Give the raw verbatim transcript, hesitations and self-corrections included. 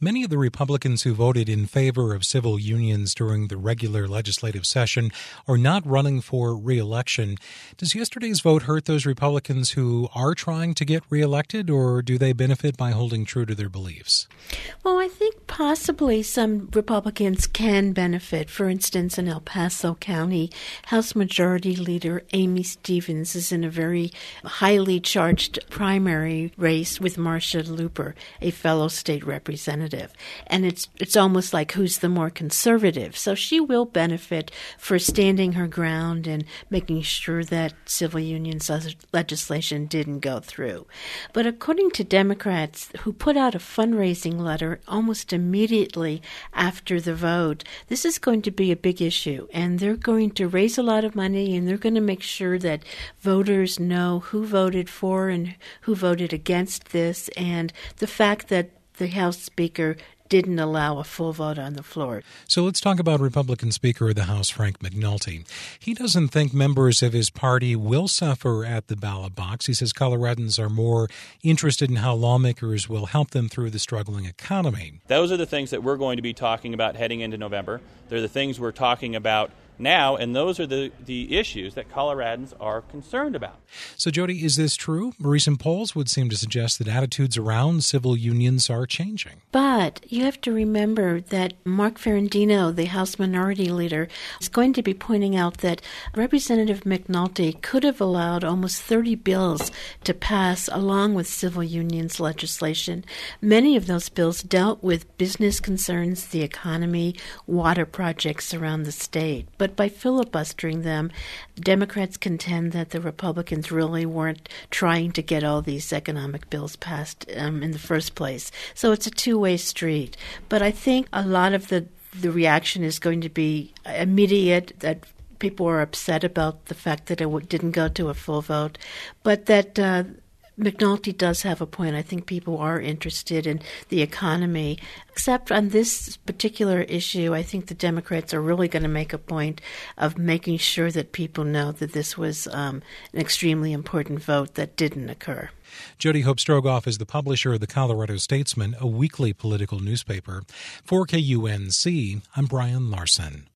Many of the Republicans who voted in favor of civil unions during the regular legislative session are not running for re-election. Does yesterday's vote hurt those Republicans who are trying to get re-elected, or do they benefit by holding true to their beliefs? Well, I think possibly some Republicans can benefit. For instance, in El Paso County, House Majority Leader Amy Stevens is in a very highly charged primary race with Marcia Luper, a fellow state representative. And it's it's almost like who's the more conservative. So she will benefit for standing her ground and making sure that civil unions legislation didn't go through. But according to Democrats who put out a fundraising letter almost immediately after the vote, this is going to be a big issue. And they're going to raise a lot of money, and they're going to make sure that voters know who voted for and who voted against this, and the fact that the House Speaker didn't allow a full vote on the floor. So let's talk about Republican Speaker of the House, Frank McNulty. He doesn't think members of his party will suffer at the ballot box. He says Coloradans are more interested in how lawmakers will help them through the struggling economy. Those are the things that we're going to be talking about heading into November. They're the things we're talking about now, and those are the, the issues that Coloradans are concerned about. So, Jody, is this true? Recent polls would seem to suggest that attitudes around civil unions are changing. But you have to remember that Mark Ferrandino, the House Minority Leader, is going to be pointing out that Representative McNulty could have allowed almost thirty bills to pass along with civil unions legislation. Many of those bills dealt with business concerns, the economy, water projects around the state. But by filibustering them, Democrats contend that the Republicans really weren't trying to get all these economic bills passed um, in the first place. So it's a two-way street. But I think a lot of the, the reaction is going to be immediate, that people are upset about the fact that it w- didn't go to a full vote, but that uh, McNulty does have a point. I think people are interested in the economy. Except on this particular issue, I think the Democrats are really going to make a point of making sure that people know that this was um, an extremely important vote that didn't occur. Jody Hope Strogoff is the publisher of the Colorado Statesman, a weekly political newspaper. For K U N C, I'm Brian Larson.